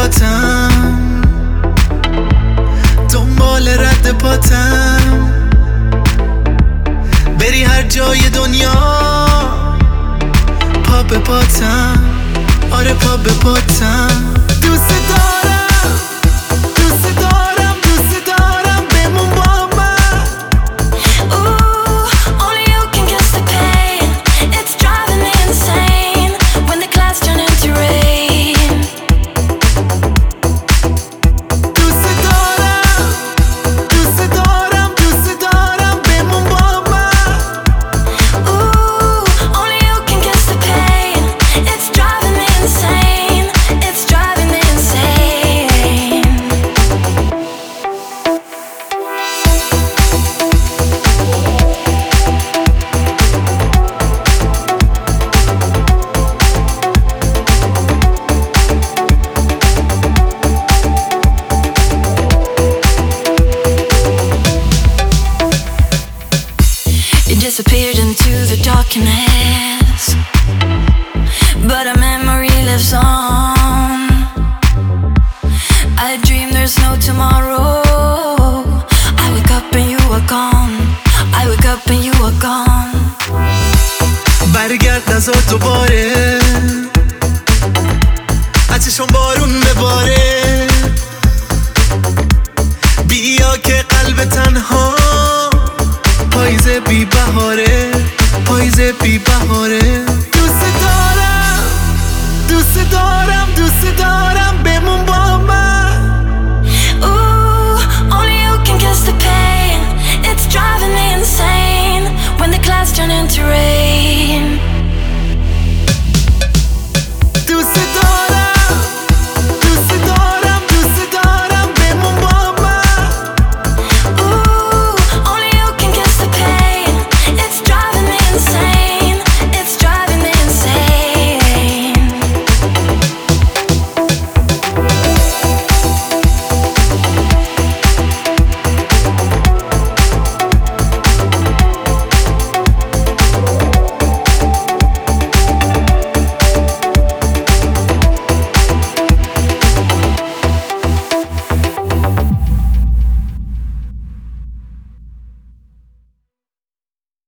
پاتم، دنبال رد پاتم، بری هر جای دنیا پا به پاتم، آره پا به پاتم. دوست دارم، دوست دارم، دوست دارم، بمون با من. Ooh, only you can guess the pain. It's driving me insane when the clouds turn into rain. دوست دارم، دوست دارم، دوست دارم، بمون با من. Ooh, only you can guess the pain. It's driving me insane. It's driving me insane. You disappeared into the darkness, but a memory lives on. I dream there's no tomorrow. I wake up and you are gone. I wake up and you are gone. برگرد نزار دوباره، از چشم بارون بباره، بیا که قلب تنها پاییز بی بهاره، پاییز بی بهاره. دوست دارم، دوست دارم، دوست دارم، بمون با من. Ooh, only you can guess the pain. It's driving me insane when the clouds turn into rain.